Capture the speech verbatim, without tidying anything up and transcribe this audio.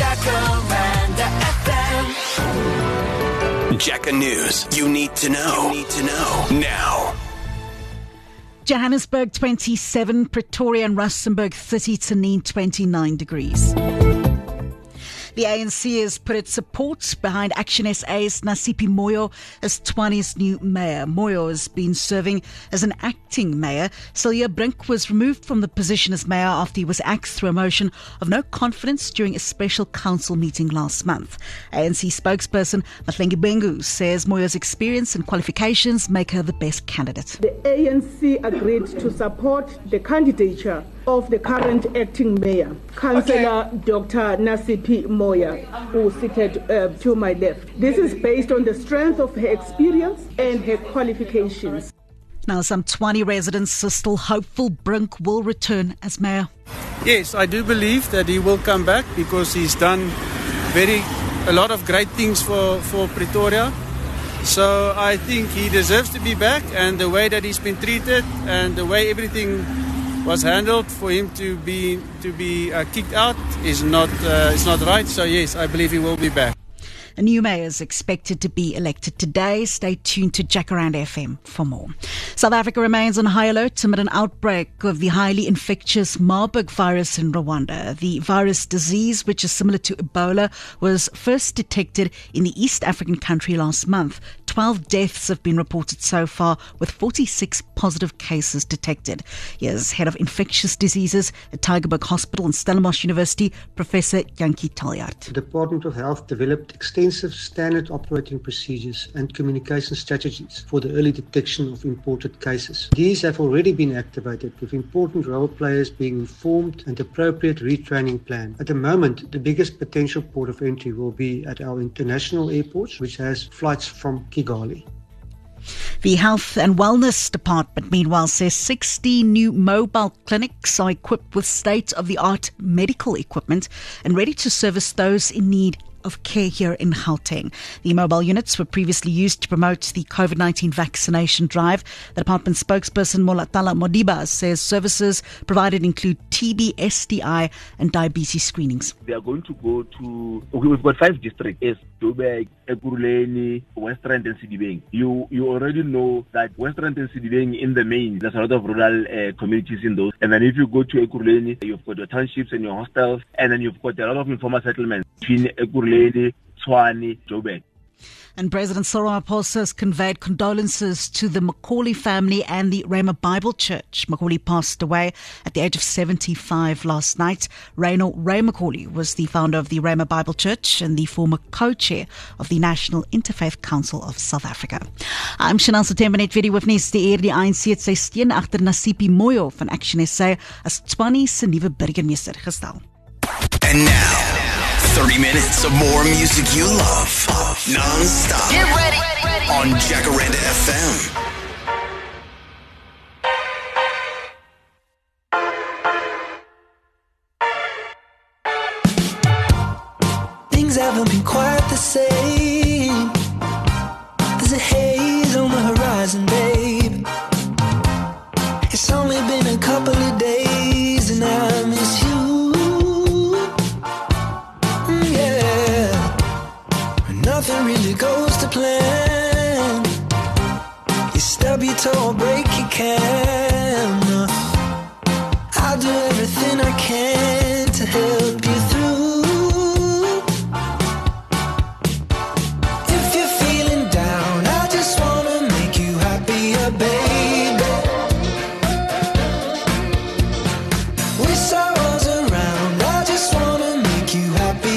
Jacaranda F M. Jacka News. You need to know. You need to know now. Johannesburg twenty-seven, Pretoria and Rustenburg thirty, Tanin twenty-nine degrees. The A N C has put its support behind Action S A's Nasipi Moyo as Tshwane's new mayor. Moyo has been serving as an acting mayor. Celia Brink was removed from the position as mayor after he was axed through a motion of no confidence during a special council meeting last month. A N C spokesperson Mahlengi Bengu says Moyo's experience and qualifications make her the best candidate. The A N C agreed to support the candidature of the current acting mayor, Councillor okay. Doctor Nasipi Moyo, who is seated uh, to my left. This is based on the strength of her experience and her qualifications. Now, some Tshwane residents are still hopeful Brink will return as mayor. Yes, I do believe that he will come back because he's done very a lot of great things for, for Pretoria. So I think he deserves to be back, and the way that he's been treated and the way everything was handled for him to be to be uh, kicked out is not uh, is not right. So yes, I believe he will be back. A new mayor is expected to be elected today. Stay tuned to Jacaranda F M for more. South Africa remains on high alert amid an outbreak of the highly infectious Marburg virus in Rwanda. The virus disease, which is similar to Ebola, was first detected in the East African country last month. Twelve deaths have been reported so far, with forty-six positive cases detected. Here's Head of Infectious Diseases at Tygerberg Hospital and Stellenbosch University, Professor Jankie Taljaard. The Department of Health developed extensive standard operating procedures and communication strategies for the early detection of imported cases. These have already been activated, with important role players being informed and appropriate retraining planned. At the moment, the biggest potential port of entry will be at our international airports, which has flights from Kigali. The Health and Wellness Department, meanwhile, says sixty new mobile clinics are equipped with state-of-the-art medical equipment and ready to service those in need of care here in Gauteng. The mobile units were previously used to promote the COVID nineteen vaccination drive. The department spokesperson Molatala Modiba says services provided include T B, S T I and diabetes screenings. They are going to go to, okay, we've got five districts, it's Joburg, Ekurhuleni, West Rand and Sedibeng. You you already know that West Rand and Sedibeng in the main, there's a lot of rural uh, communities in those. And then if you go to Ekurhuleni, you've got your townships and your hostels, and then you've got a lot of informal settlements between Ekurhuleni, Tshwane, Joburg. And President Cyril Ramaphosa has conveyed condolences to the Macaulay family and the Rhema Bible Church. Macaulay passed away at the age of seventy-five last night. Reynold Ray Macaulay was the founder of the Rhema Bible Church and the former co-chair of the National Interfaith Council of South Africa. I'm Chanel September net weer die hoofnuus. Die eer die A N C het sy steun agter Nasipi Moyo van Action S A as Tshwane se nuwe burgemeester gestel. And now, thirty minutes of more music you love, non-stop. Get ready, on Jacaranda F M. Things haven't been quite the same. There's a haze on the horizon, babe. It's only been a couple of days and I miss you. Nothing really goes to plan. You stub your toe or break your can. I'll do everything I can to help you through. If you're feeling down, I just wanna make you happier, baby. With sorrows around, I just wanna make you happy.